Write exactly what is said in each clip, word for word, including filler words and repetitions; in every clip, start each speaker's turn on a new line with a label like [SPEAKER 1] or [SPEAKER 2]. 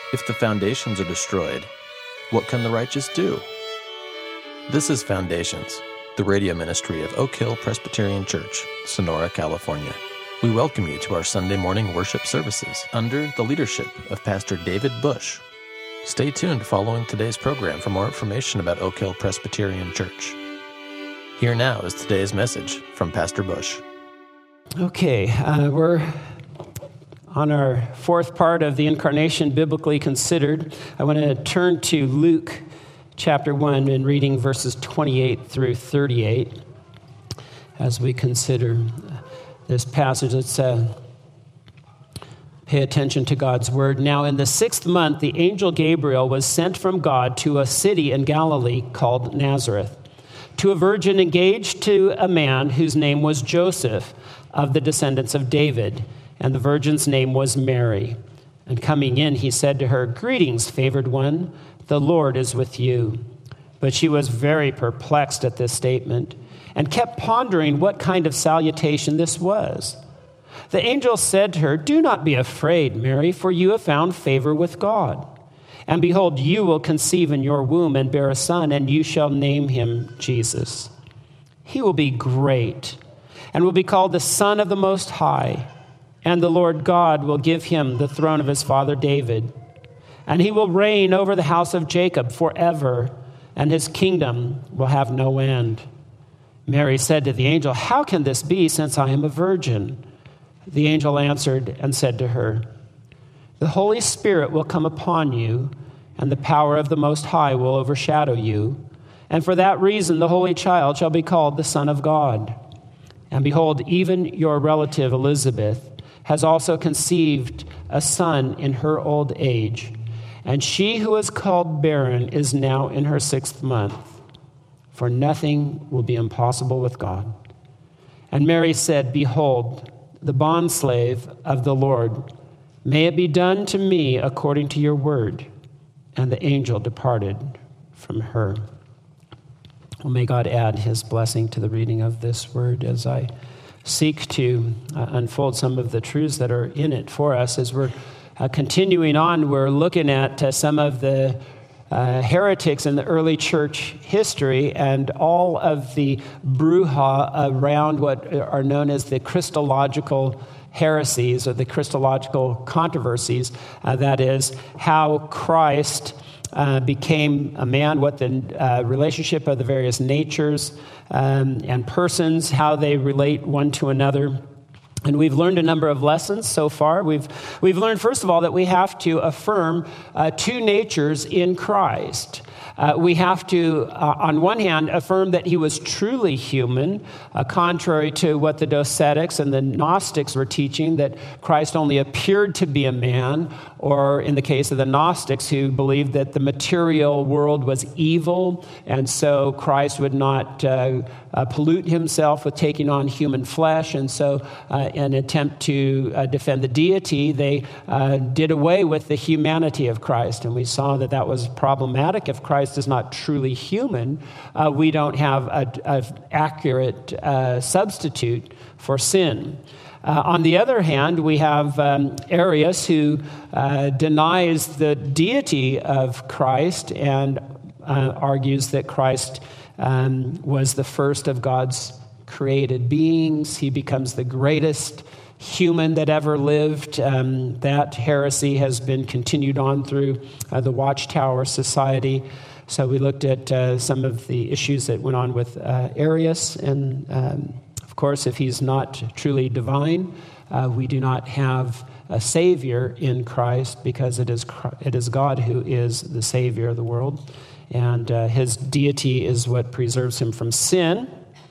[SPEAKER 1] If the foundations are destroyed, what can the righteous do? This is Foundations, the radio ministry of Oak Hill Presbyterian Church, Sonora, California. We welcome you to our Sunday morning worship services under the leadership of Pastor David Bush. Stay tuned following today's program for more information about Oak Hill Presbyterian Church. Here now is today's message from Pastor Bush.
[SPEAKER 2] Okay, uh, we're on our fourth part of the Incarnation Biblically Considered. I want to turn to Luke chapter one and reading verses twenty-eight through thirty-eight as we consider this passage. Let's uh, pay attention to God's word. Now, in the sixth month, the angel Gabriel was sent from God to a city in Galilee called Nazareth, to a virgin engaged to a man whose name was Joseph, of the descendants of David, and the virgin's name was Mary. And coming in, he said to her, "Greetings, favored one, the Lord is with you." But she was very perplexed at this statement and kept pondering what kind of salutation this was. The angel said to her, "Do not be afraid, Mary, for you have found favor with God. And behold, you will conceive in your womb and bear a son, and you shall name him Jesus. He will be great and will be called the Son of the Most High. And the Lord God will give him the throne of his father David. And he will reign over the house of Jacob forever, and his kingdom will have no end." Mary said to the angel, "How can this be, since I am a virgin?" The angel answered and said to her, "The Holy Spirit will come upon you, and the power of the Most High will overshadow you. And for that reason, the Holy Child shall be called the Son of God. And behold, even your relative Elizabeth has also conceived a son in her old age, and she who is called barren is now in her sixth month, for nothing will be impossible with God." And Mary said, "Behold, the bondslave of the Lord, may it be done to me according to your word." And the angel departed from her. Well, may God add his blessing to the reading of this word as I seek to uh, unfold some of the truths that are in it for us. As we're uh, continuing on, we're looking at uh, some of the uh, heretics in the early church history and all of the brouhaha around what are known as the Christological heresies or the Christological controversies. Uh, that is, how Christ Uh, became a man, what the uh, relationship of the various natures um, and persons, how they relate one to another. And we've learned a number of lessons so far. We've we've learned, first of all, that we have to affirm uh, two natures in Christ. Uh, we have to, uh, on one hand, affirm that he was truly human, uh, contrary to what the Docetics and the Gnostics were teaching, that Christ only appeared to be a man, or in the case of the Gnostics, who believed that the material world was evil, and so Christ would not uh, uh, pollute himself with taking on human flesh. And so uh, in an attempt to uh, defend the deity, they uh, did away with the humanity of Christ. And we saw that that was problematic. If Christ is not truly human, uh, we don't have an accurate uh, substitute for sin. Uh, on the other hand, we have um, Arius, who uh, denies the deity of Christ and uh, argues that Christ um, was the first of God's created beings. He becomes the greatest human that ever lived. Um, that heresy has been continued on through uh, the Watchtower Society. So we looked at uh, some of the issues that went on with uh, Arius. And um, of course, if he's not truly divine, uh, we do not have a Savior in Christ, because it is it is God who is the Savior of the world. And uh, his deity is what preserves him from sin.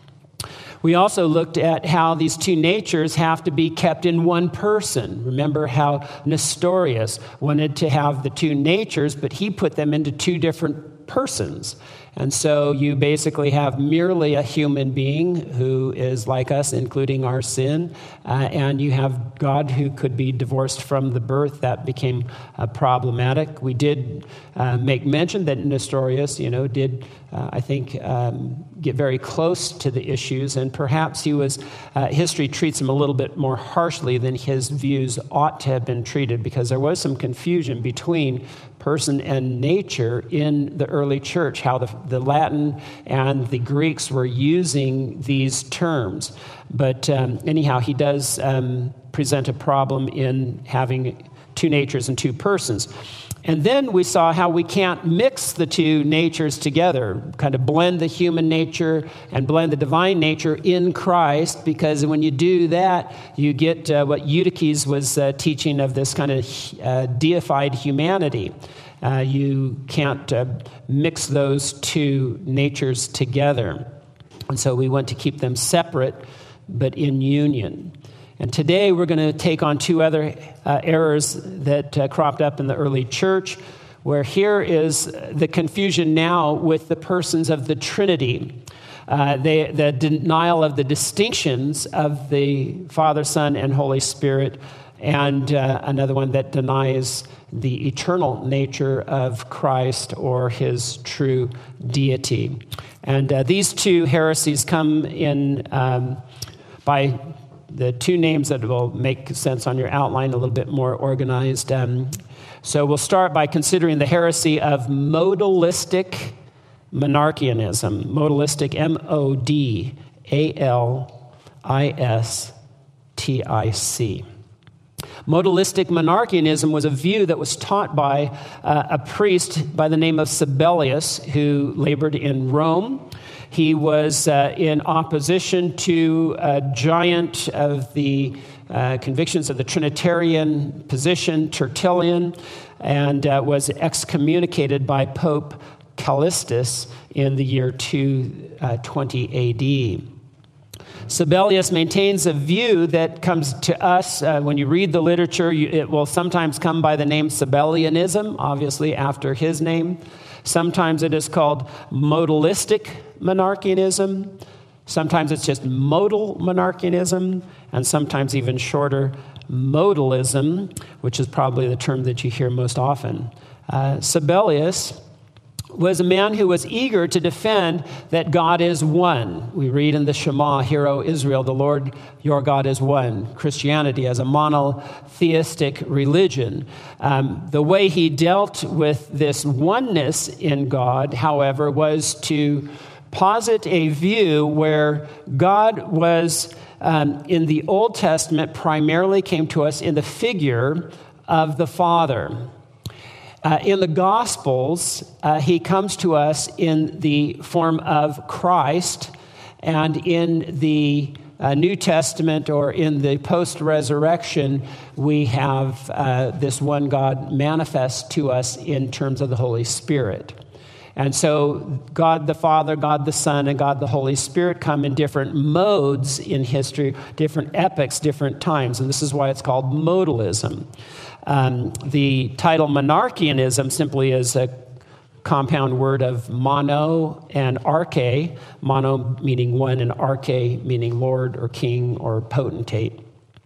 [SPEAKER 2] We also looked at how these two natures have to be kept in one person. Remember how Nestorius wanted to have the two natures, but he put them into two different persons. And so you basically have merely a human being who is like us, including our sin, uh, and you have God who could be divorced from the birth. That became uh, problematic. We did uh, make mention that Nestorius, you know, did, uh, I think, um, get very close to the issues, and perhaps he was, uh, history treats him a little bit more harshly than his views ought to have been treated, because there was some confusion between person and nature in the early church, how the, the Latin and the Greeks were using these terms. But um, anyhow, he does um, present a problem in having two natures and two persons. And then we saw how we can't mix the two natures together, kind of blend the human nature and blend the divine nature in Christ, because when you do that, you get uh, what Eutyches was uh, teaching of this kind of uh, deified humanity. Uh, you can't uh, mix those two natures together. And so we want to keep them separate, but in union. And today we're going to take on two other uh, errors that uh, cropped up in the early church, where here is the confusion now with the persons of the Trinity. Uh, they, the denial of the distinctions of the Father, Son, and Holy Spirit, and uh, another one that denies the eternal nature of Christ or his true deity. And uh, these two heresies come in um, by the two names that will make sense on your outline, a little bit more organized. Um, so we'll start by considering the heresy of modalistic monarchianism. Modalistic, M O D A L I S T I C. Modalistic monarchianism was a view that was taught by uh, a priest by the name of Sabellius, who labored in Rome. He was uh, in opposition to a giant of the uh, convictions of the Trinitarian position, Tertullian, and uh, was excommunicated by Pope Callistus in the year two twenty A D. Sabellius maintains a view that comes to us, uh, when you read the literature, you, it will sometimes come by the name Sabellianism, obviously after his name. Sometimes it is called modalistic monarchianism. Sometimes it's just modal monarchianism, and sometimes even shorter, modalism, which is probably the term that you hear most often. Uh, Sabellius was a man who was eager to defend that God is one. We read in the Shema, Hear, O Israel, the Lord your God is one. Christianity as a monotheistic religion. Um, the way he dealt with this oneness in God, however, was to posit a view where God was, um, in the Old Testament, primarily came to us in the figure of the Father. Uh, in the Gospels, uh, he comes to us in the form of Christ, and in the uh, New Testament or in the post-resurrection, we have uh, this one God manifest to us in terms of the Holy Spirit. And so God the Father, God the Son, and God the Holy Spirit come in different modes in history, different epochs, different times, and this is why it's called modalism. Um, the title monarchianism simply is a compound word of mono and arche, mono meaning one and arche meaning Lord or king or potentate.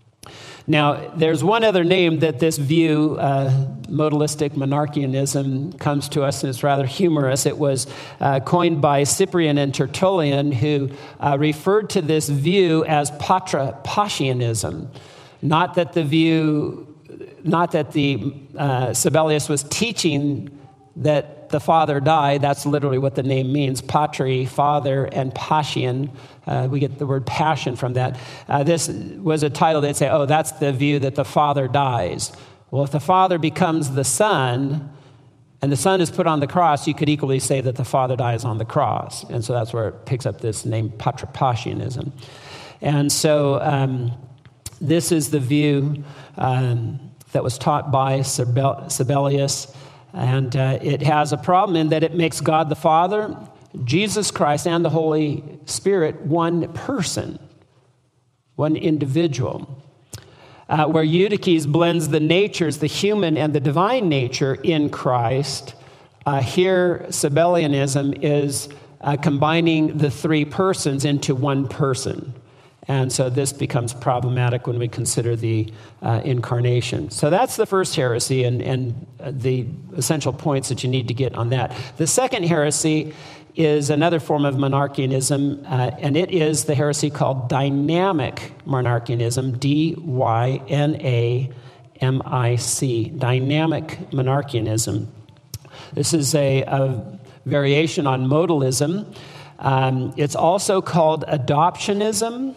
[SPEAKER 2] Now, there's one other name that this view, uh, modalistic monarchianism, comes to us, and it's rather humorous. It was uh, coined by Cyprian and Tertullian, who uh, referred to this view as patripassianism. Not that the view... Not that the uh, Sabellius was teaching that the Father died. That's literally what the name means. Patri, Father, and Passion. Uh, we get the word passion from that. Uh, this was a title they'd say, oh, that's the view that the Father dies. Well, if the Father becomes the Son, and the Son is put on the cross, you could equally say that the Father dies on the cross. And so that's where it picks up this name, patripassianism. And so um, this is the view Um, that was taught by Sabellius, and uh, it has a problem in that it makes God the Father, Jesus Christ, and the Holy Spirit one person, one individual. Uh, where Eutyches blends the natures, the human and the divine nature in Christ, Uh, here, Sabellianism is uh, combining the three persons into one person. And so this becomes problematic when we consider the uh, incarnation. So that's the first heresy and, and the essential points that you need to get on that. The second heresy is another form of monarchianism, uh, and it is the heresy called dynamic monarchianism, D Y N A M I C, dynamic monarchianism. This is a, a variation on modalism. Um, it's also called adoptionism,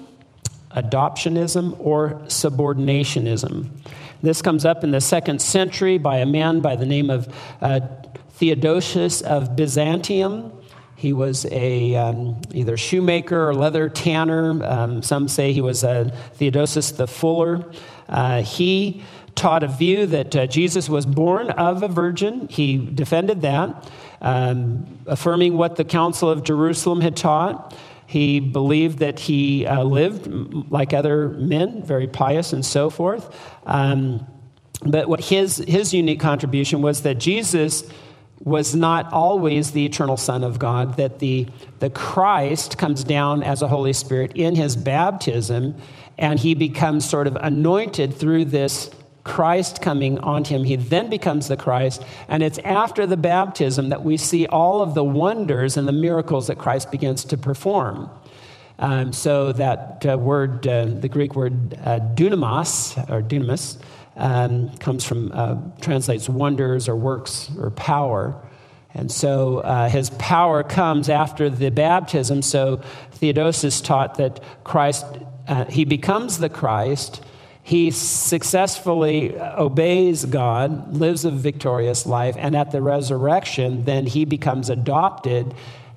[SPEAKER 2] adoptionism, or subordinationism. This comes up in the second century by a man by the name of uh, Theodosius of Byzantium. He was a um, either shoemaker or leather tanner. Um, some say he was a Theodosius the Fuller. Uh, he taught a view that uh, Jesus was born of a virgin. He defended that, um, affirming what the Council of Jerusalem had taught. He believed that he uh, lived like other men, very pious and so forth. Um, but what his his unique contribution was that Jesus was not always the eternal Son of God, that the, the Christ comes down as a Holy Spirit in his baptism, and he becomes sort of anointed through this Christ coming on him. He then becomes the Christ, and it's after the baptism that we see all of the wonders and the miracles that Christ begins to perform. Um, so that uh, word, uh, the Greek word uh, dunamis, or dunamis, um, comes from, uh, translates wonders or works or power. And so uh, his power comes after the baptism. So Theodosius taught that Christ, uh, he becomes the Christ. He successfully obeys God, lives a victorious life, and at the resurrection, then he becomes adopted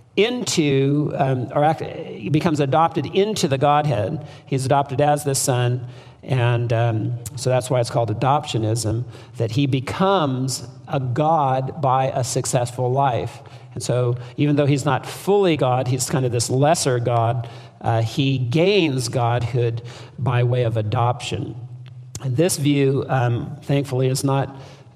[SPEAKER 2] into, um, or act, he becomes adopted into the Godhead. He's adopted as the Son, and um, so that's why it's called adoptionism, that he becomes a God by a successful life. And so even though he's not fully God, he's kind of this lesser God, Uh, he gains godhood by way of adoption. And this view, um, thankfully, is not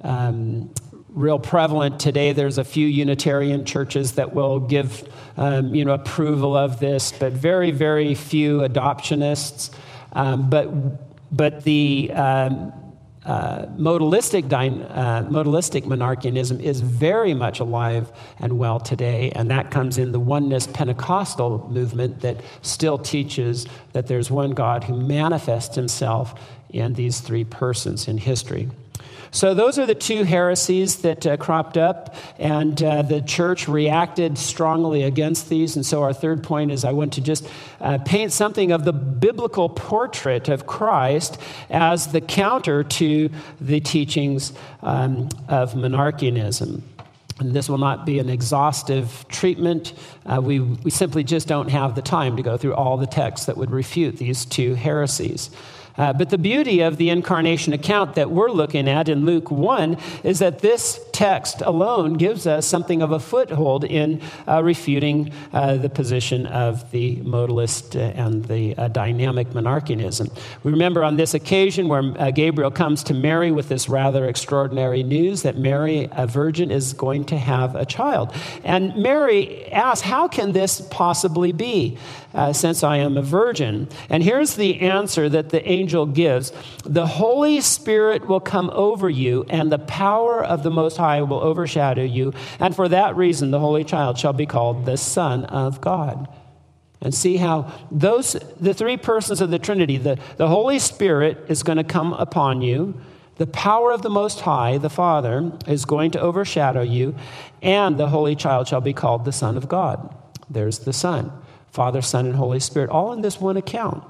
[SPEAKER 2] um, real prevalent today. There's a few Unitarian churches that will give, um, you know, approval of this, but very, very few adoptionists. Um, but but the um, Uh, modalistic, uh, modalistic monarchianism is very much alive and well today, and that comes in the oneness Pentecostal movement that still teaches that there's one God who manifests himself in these three persons in history. So those are the two heresies that uh, cropped up, and uh, the church reacted strongly against these. And so our third point is I want to just uh, paint something of the biblical portrait of Christ as the counter to the teachings um, of monarchianism. And this will not be an exhaustive treatment. Uh, we, we simply just don't have the time to go through all the texts that would refute these two heresies. Uh, but the beauty of the incarnation account that we're looking at in Luke one is that this text alone gives us something of a foothold in uh, refuting uh, the position of the modalist and the uh, dynamic monarchianism. We remember on this occasion where uh, Gabriel comes to Mary with this rather extraordinary news that Mary, a virgin, is going to have a child. And Mary asks, how can this possibly be, uh, since I am a virgin? And here's the answer that the angel gives. The Holy Spirit will come over you, and the power of the Most High will overshadow you. And for that reason, the Holy Child shall be called the Son of God. And see how those, the three persons of the Trinity, the, the Holy Spirit is going to come upon you. The power of the Most High, the Father, is going to overshadow you. And the Holy Child shall be called the Son of God. There's the Son. Father, Son, and Holy Spirit, all in this one account.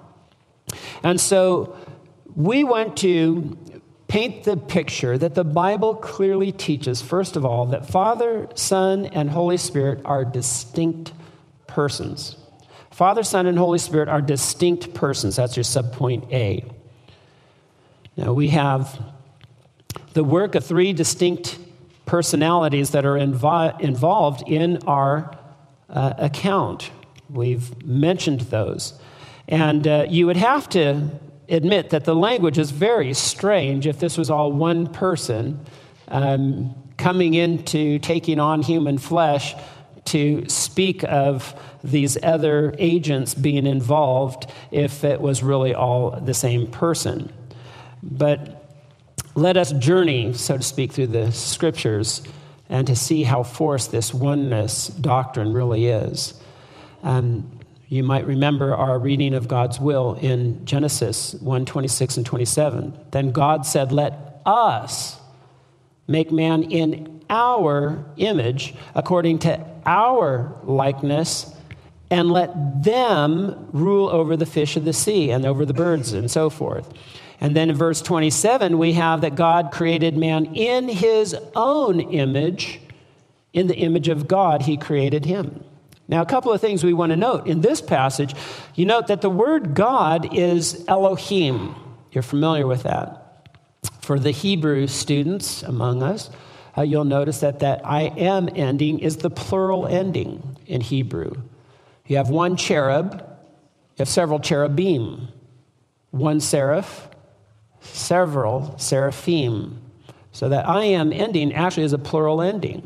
[SPEAKER 2] And so we want to paint the picture that the Bible clearly teaches, first of all, that Father, Son, and Holy Spirit are distinct persons. Father, Son, and Holy Spirit are distinct persons. That's your subpoint A. Now, we have the work of three distinct personalities that are invo- involved in our uh, account. We've mentioned those. And uh, you would have to admit that the language is very strange if this was all one person. Um, coming into taking on human flesh to speak of these other agents being involved if it was really all the same person. But let us journey, so to speak, through the scriptures and to see how forced this oneness doctrine really is. Um, you might remember our reading of God's will in Genesis one, twenty-six and twenty-seven. Then God said, "Let us make man in our image, according to our likeness, and let them rule over the fish of the sea and over the birds," and so forth. And then in verse twenty-seven, we have that God created man in his own image. In the image of God, he created him. Now, a couple of things we want to note. In this passage, you note that the word God is Elohim. You're familiar with that. For the Hebrew students among us, uh, you'll notice that that I am ending is the plural ending in Hebrew. You have one cherub, you have several cherubim, one seraph, several seraphim. So that I am ending actually is a plural ending.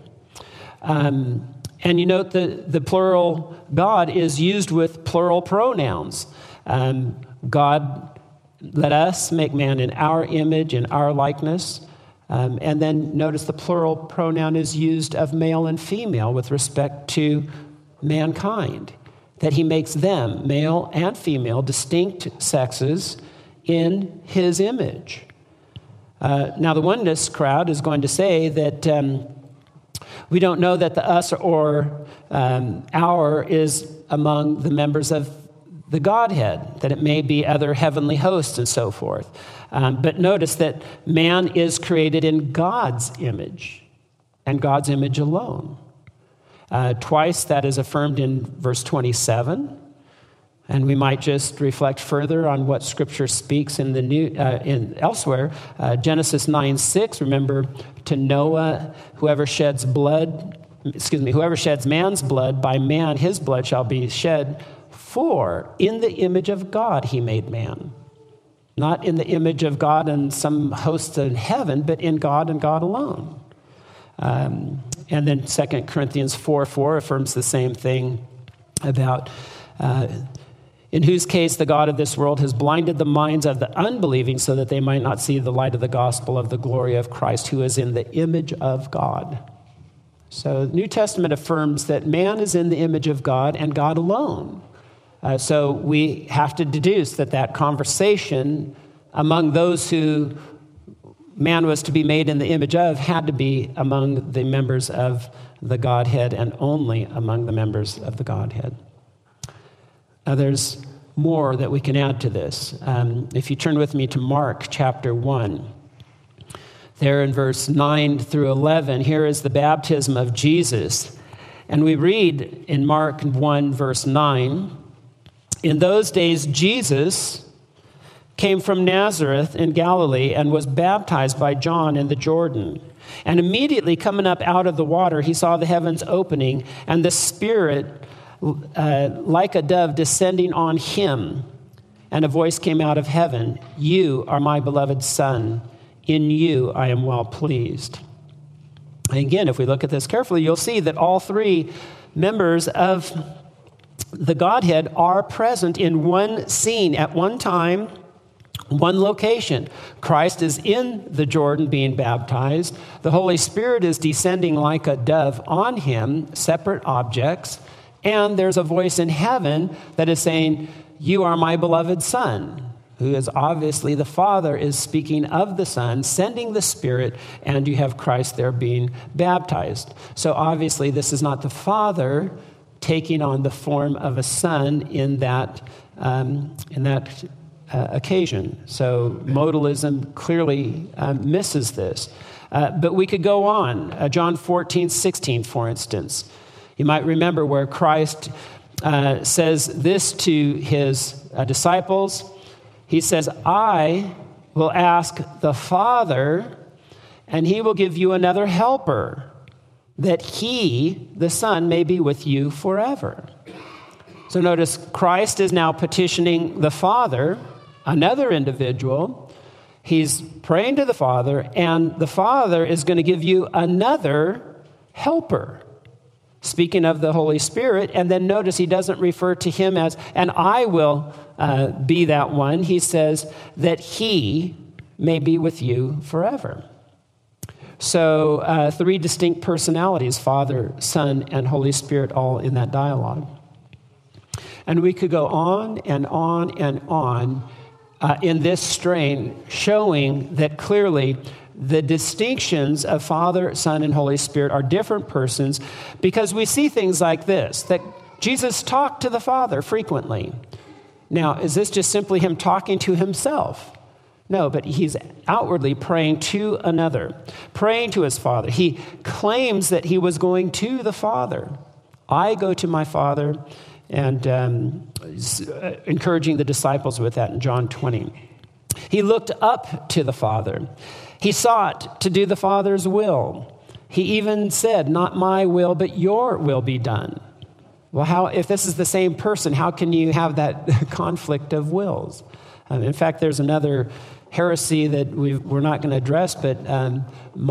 [SPEAKER 2] Um, and you note the, the plural God is used with plural pronouns. Um, God, let us make man in our image, in our likeness. Um, and then notice the plural pronoun is used of male and female with respect to mankind. That he makes them, male and female, distinct sexes in his image. Uh, now, the oneness crowd is going to say that um, we don't know that the us or um, our is among the members of the Godhead, that it may be other heavenly hosts and so forth. Um, but notice that man is created in God's image and God's image alone. Uh, twice that is affirmed in verse twenty-seven. And we might just reflect further on what Scripture speaks in the new uh, in elsewhere. Uh, Genesis nine six. Remember, to Noah, whoever sheds blood, excuse me, whoever sheds man's blood, by man his blood shall be shed. For in the image of God he made man, not in the image of God and some hosts in heaven, but in God and God alone. Um, and then Second Corinthians four four affirms the same thing about. Uh, In whose case the God of this world has blinded the minds of the unbelieving so that they might not see the light of the gospel of the glory of Christ, who is in the image of God. So the New Testament affirms that man is in the image of God and God alone. Uh, so we have to deduce that that conversation among those who man was to be made in the image of had to be among the members of the Godhead and only among the members of the Godhead. Now, there's more that we can add to this. Um, if you turn with me to Mark chapter one, there in verse nine through eleven, here is the baptism of Jesus. And we read in Mark one, verse nine, "In those days Jesus came from Nazareth in Galilee and was baptized by John in the Jordan. And immediately coming up out of the water, he saw the heavens opening and the Spirit Uh, like a dove descending on him, and a voice came out of heaven, 'You are my beloved Son, in you I am well pleased.'" And again, if we look at this carefully, you'll see that all three members of the Godhead are present in one scene at one time, one location. Christ is in the Jordan being baptized. The Holy Spirit is descending like a dove on him, separate objects. And there's a voice in heaven that is saying, "You are my beloved Son," who is obviously the Father is speaking of the Son, sending the Spirit, and you have Christ there being baptized. So obviously this is not the Father taking on the form of a Son in that, um, in that uh, occasion. So modalism clearly um, misses this. Uh, but we could go on. Uh, John fourteen sixteen, for instance. You might remember where Christ uh, says this to his uh, disciples. He says, "I will ask the Father, and he will give you another helper, that he, the Son, may be with you forever." So notice Christ is now petitioning the Father, another individual. He's praying to the Father, and the Father is going to give you another helper. Speaking of the Holy Spirit, and then notice he doesn't refer to him as, and I will uh, be that one. He says that he may be with you forever. So uh, three distinct personalities, Father, Son, and Holy Spirit, all in that dialogue. And we could go on and on and on uh, in this strain, showing that clearly the distinctions of Father, Son, and Holy Spirit are different persons, because we see things like this, that Jesus talked to the Father frequently. Now, is this just simply him talking to himself? No, but he's outwardly praying to another, praying to his Father. He claims that he was going to the Father. I go to my Father, and um, encouraging the disciples with that in John twenty. He looked up to the Father. He sought to do the Father's will. He even said, not my will, but your will be done. Well, how, if this is the same person, how can you have that conflict of wills? Um, in fact, there's another heresy that we've, we're not going to address, but um,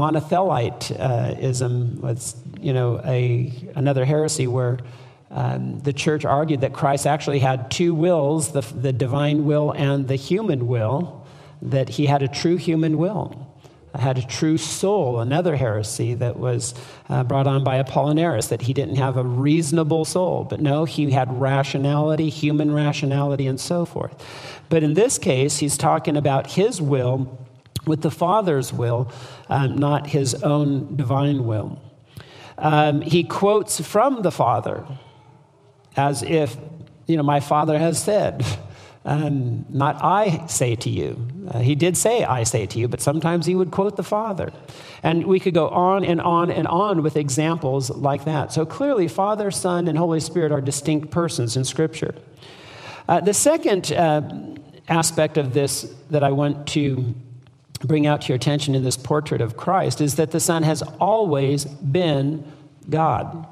[SPEAKER 2] monothelitism was, you know, a another heresy where um, the church argued that Christ actually had two wills, the, the divine will and the human will, that he had a true human will, had a true soul, another heresy that was uh, brought on by Apollinaris, that he didn't have a reasonable soul. But no, he had rationality, human rationality, and so forth. But in this case, he's talking about his will with the Father's will, um, not his own divine will. Um, he quotes from the Father as if, you know, my Father has said, Um, not I say to you. Uh, he did say I say to you, but sometimes he would quote the Father. And we could go on and on and on with examples like that. So clearly, Father, Son, and Holy Spirit are distinct persons in Scripture. Uh, the second uh, aspect of this that I want to bring out to your attention in this portrait of Christ is that the Son has always been God.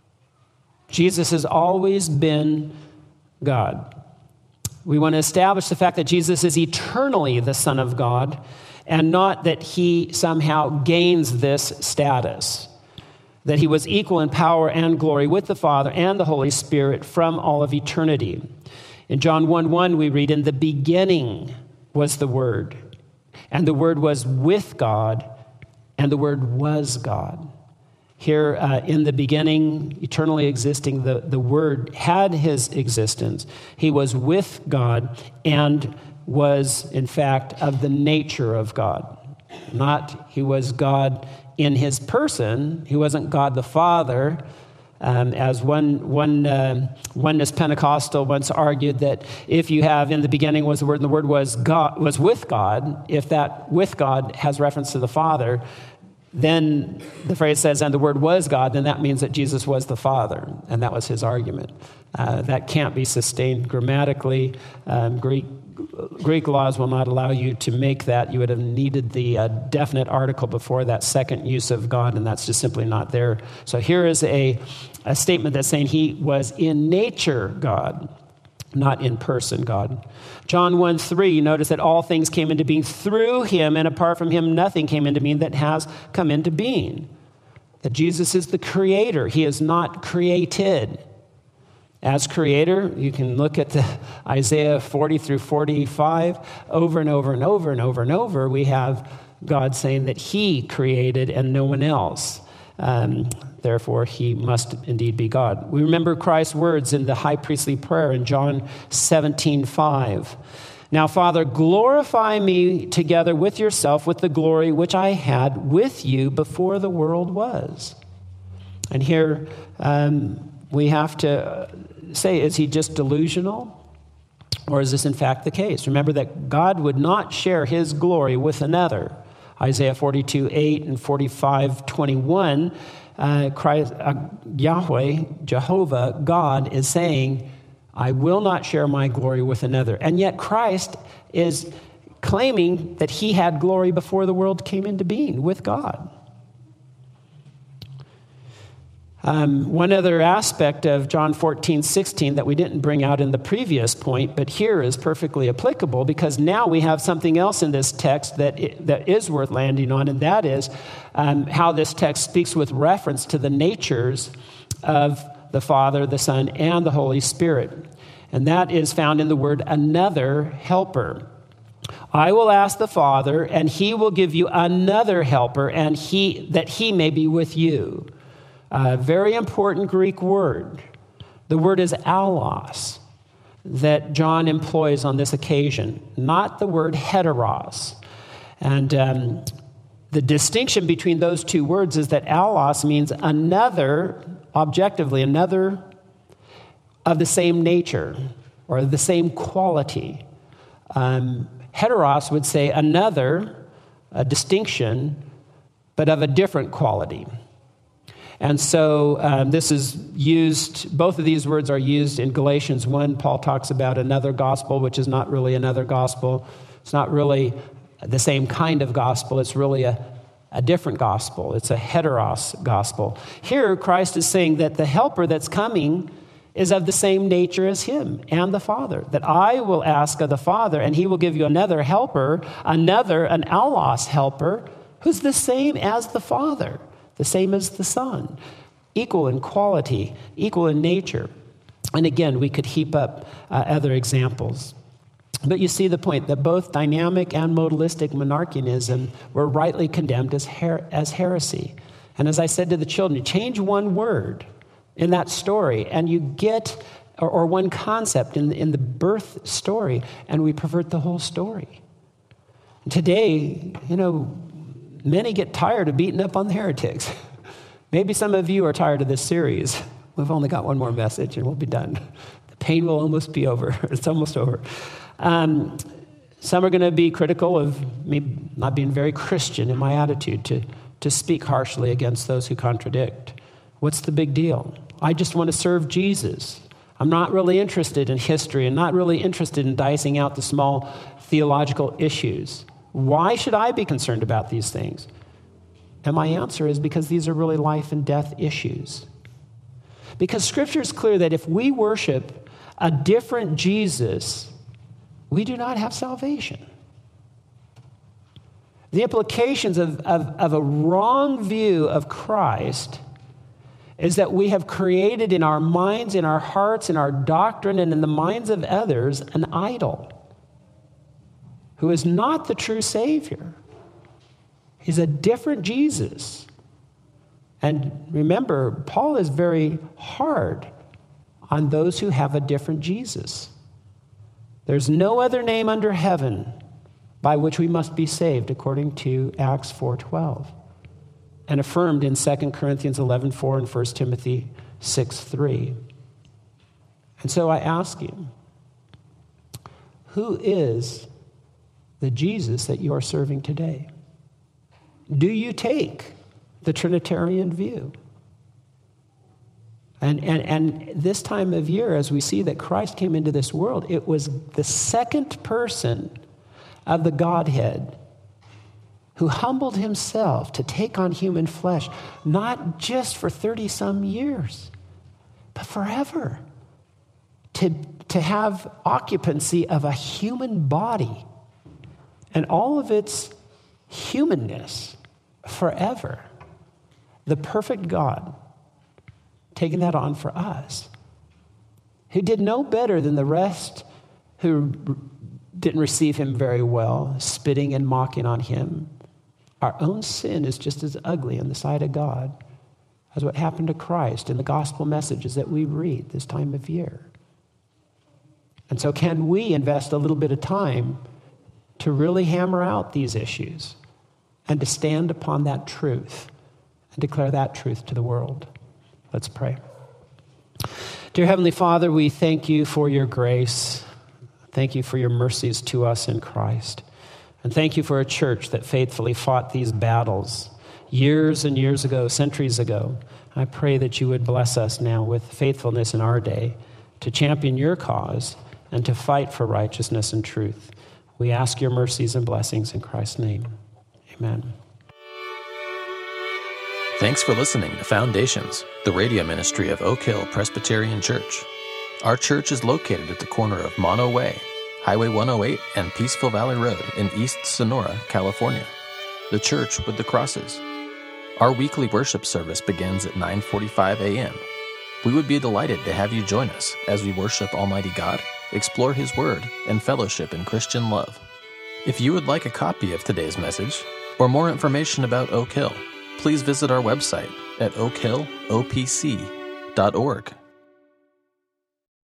[SPEAKER 2] Jesus has always been God. We want to establish the fact that Jesus is eternally the Son of God, and not that he somehow gains this status, that he was equal in power and glory with the Father and the Holy Spirit from all of eternity. In John one one, we read, in the beginning was the Word, and the Word was with God, and the Word was God. Here, uh, in the beginning, eternally existing, the, the Word had his existence. He was with God and was, in fact, of the nature of God. Not he was God in his person. He wasn't God the Father. Um, as one, one uh, oneness Pentecostal once argued that if you have in the beginning was the Word and the Word was God, was with God, if that with God has reference to the Father, then the phrase says, and the Word was God, then that means that Jesus was the Father. And that was his argument. Uh, that can't be sustained grammatically. Um, Greek Greek laws will not allow you to make that. You would have needed the uh, definite article before that second use of God, and that's just simply not there. So here is a, a statement that's saying he was in nature God, not in person God. John one three, notice that all things came into being through him, and apart from him, nothing came into being that has come into being. That Jesus is the creator. He is not created. As creator, you can look at the Isaiah forty through forty-five. Over and over and over and over and over, we have God saying that he created and no one else. Um, Therefore, he must indeed be God. We remember Christ's words in the high priestly prayer in John seventeen five. Now, Father, glorify me together with yourself with the glory which I had with you before the world was. And here um, we have to say, is he just delusional? Or is this in fact the case? Remember that God would not share his glory with another. Isaiah forty-two eight and forty-five twenty-one. Uh, Christ, uh, Yahweh, Jehovah, God is saying, I will not share my glory with another. And yet Christ is claiming that he had glory before the world came into being with God. Um, one other aspect of John fourteen sixteen that we didn't bring out in the previous point, but here is perfectly applicable, because now we have something else in this text that it, that is worth landing on, and that is um, how this text speaks with reference to the natures of the Father, the Son, and the Holy Spirit. And that is found in the word another helper. I will ask the Father, and he will give you another helper, and he that he may be with you. A very important Greek word. The word is allos that John employs on this occasion, not the word heteros. And um, the distinction between those two words is that allos means another, objectively, another of the same nature or the same quality. Um, heteros would say another, a distinction, but of a different quality. And so um, this is used, both of these words are used in Galatians one. Paul talks about another gospel, which is not really another gospel. It's not really the same kind of gospel. It's really a, a different gospel. It's a heteros gospel. Here, Christ is saying that the helper that's coming is of the same nature as him and the Father, that I will ask of the Father, and he will give you another helper, another, an allos helper, who's the same as the Father. The same as the Son, equal in quality, equal in nature. And again, we could heap up uh, other examples. But you see the point that both dynamic and modalistic monarchianism were rightly condemned as, her- as heresy. And as I said to the children, you change one word in that story and you get, or, or one concept in, in the birth story, and we pervert the whole story. Today, you know, many get tired of beating up on the heretics. Maybe some of you are tired of this series. We've only got one more message and we'll be done. The pain will almost be over. It's almost over. Um, some are going to be critical of me not being very Christian in my attitude to, to speak harshly against those who contradict. What's the big deal? I just want to serve Jesus. I'm not really interested in history and not really interested in dicing out the small theological issues. Why should I be concerned about these things? And my answer is because these are really life and death issues. Because Scripture is clear that if we worship a different Jesus, we do not have salvation. The implications of, of, of a wrong view of Christ is that we have created in our minds, in our hearts, in our doctrine, and in the minds of others, an idol who is not the true Savior. He's a different Jesus. And remember, Paul is very hard on those who have a different Jesus. There's no other name under heaven by which we must be saved, according to Acts four twelve, and affirmed in Second Corinthians eleven four and First Timothy six three. And so I ask you, who is the Jesus that you are serving today? Do you take the Trinitarian view? And, and, and this time of year, as we see that Christ came into this world, it was the second person of the Godhead who humbled himself to take on human flesh, not just for thirty-some years, but forever, to, to have occupancy of a human body and all of its humanness forever. The perfect God taking that on for us, who did no better than the rest who didn't receive him very well, spitting and mocking on him. Our own sin is just as ugly in the sight of God as what happened to Christ in the gospel messages that we read this time of year. And so can we invest a little bit of time to really hammer out these issues and to stand upon that truth and declare that truth to the world? Let's pray. Dear Heavenly Father, we thank you for your grace. Thank you for your mercies to us in Christ. And thank you for a church that faithfully fought these battles years and years ago, centuries ago. I pray that you would bless us now with faithfulness in our day to champion your cause and to fight for righteousness and truth. We ask your mercies and blessings in Christ's name. Amen.
[SPEAKER 1] Thanks for listening to Foundations, the radio ministry of Oak Hill Presbyterian Church. Our church is located at the corner of Mono Way, Highway one oh eight, and Peaceful Valley Road in East Sonora, California. The church with the crosses. Our weekly worship service begins at nine forty-five a.m. We would be delighted to have you join us as we worship Almighty God, explore His Word, and fellowship in Christian love. If you would like a copy of today's message or more information about Oak Hill, please visit our website at oak hill o p c dot org.